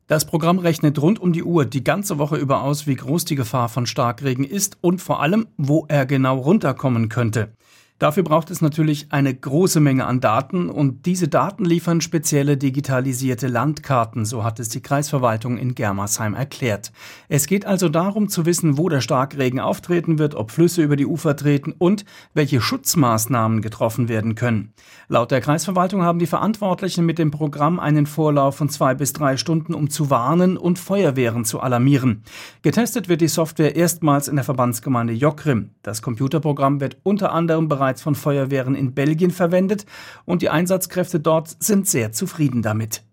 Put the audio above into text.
Das Programm rechnet rund um die Uhr die ganze Woche über aus, wie groß die Gefahr von Starkregen ist und vor allem, wo er genau runterkommen könnte. Dafür braucht es natürlich eine große Menge an Daten und diese Daten liefern spezielle digitalisierte Landkarten, so hat es die Kreisverwaltung in Germersheim erklärt. Es geht also darum zu wissen, wo der Starkregen auftreten wird, ob Flüsse über die Ufer treten und welche Schutzmaßnahmen getroffen werden können. Laut der Kreisverwaltung haben die Verantwortlichen mit dem Programm einen Vorlauf von 2 bis 3 Stunden, um zu warnen und Feuerwehren zu alarmieren. Getestet wird die Software erstmals in der Verbandsgemeinde Jockrim. Das Computerprogramm wird unter anderem bereits von Feuerwehren in Belgien verwendet und die Einsatzkräfte dort sind sehr zufrieden damit.